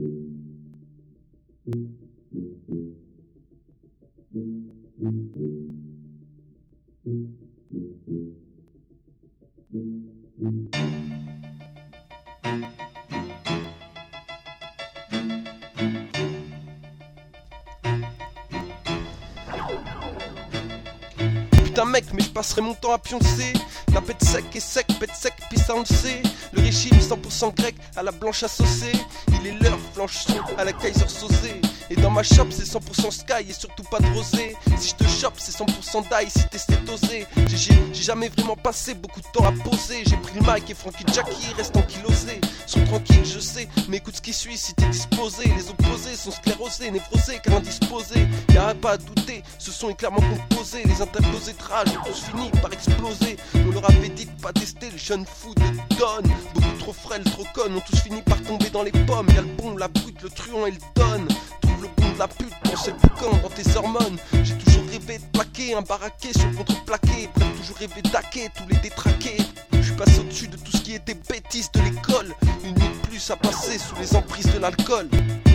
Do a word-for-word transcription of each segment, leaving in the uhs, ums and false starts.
Putain mec, mais je passerai mon temps à pioncer. La pète sec et sec, pète sec, puis ça on le sait. Le régime cent pour cent grec à la blanche associée. Il est l'heure, flancheron à la Kaiser Sosé. Et dans ma shop c'est cent pour cent sky et surtout pas de rosé. Si je te chope c'est cent pour cent d'ail si t'es stétosé. J'ai jamais vraiment passé beaucoup de temps à poser. J'ai pris le mic et Frankie Jackie reste ankylosé. Sont tranquilles je sais, mais écoute ce qui suit si t'es disposé. Les opposés sont sclérosés, névrosés car indisposés. Y'a pas à douter, ce son est clairement composé. Les interposés de rage ont tous fini par exploser. On leur avait dit de pas tester le jeune fou de Don. Beaucoup trop frêles, trop connes, ont tous fini par tomber dans les pommes. Y'a le bon, la brute, le truand et le donne. Trouve le bon de la pute, dans ce boucan, dans tes hormones. J'ai toujours rêvé de plaquer un baraquet sur le contreplaqué. Bref, toujours rêvé d'aquer tous les détraqués. Je suis passé au-dessus de tout ce qui était bêtise de l'école. Une nuit de plus à passer sous les emprises de l'alcool.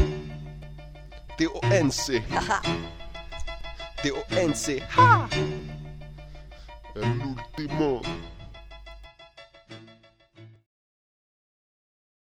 D O N C D O N C El último.